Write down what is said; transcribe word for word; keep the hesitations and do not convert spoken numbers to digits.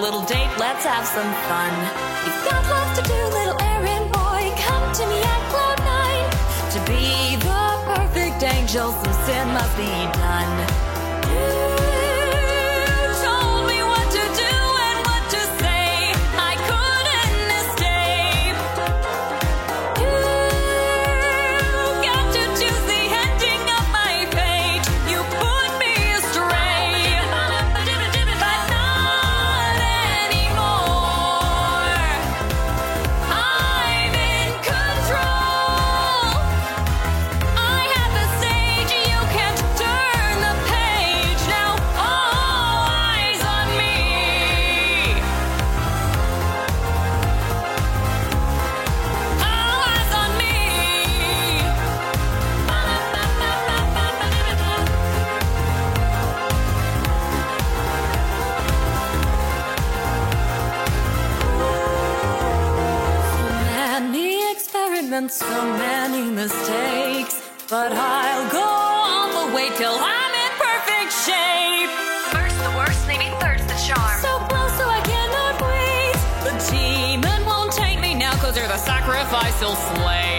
little date, let's have some fun. You've got lots to do, little errand boy. Come to me at cloud nine. To be the perfect angel, some sin must be done. You told me what to do and what to say. I couldn't escape. You got to choose the ending of my fate. You put me astray, but not anymore. I'm in control. I have the stage, you can't turn the page. Now all eyes on me. All eyes on me. So many experiments, so many mistakes, but I'll go all the way till I'm in perfect shape. First the worst, maybe third's the charm. So close, so I cannot wait. The demon won't take me now, cause you're the sacrifice he'll slay.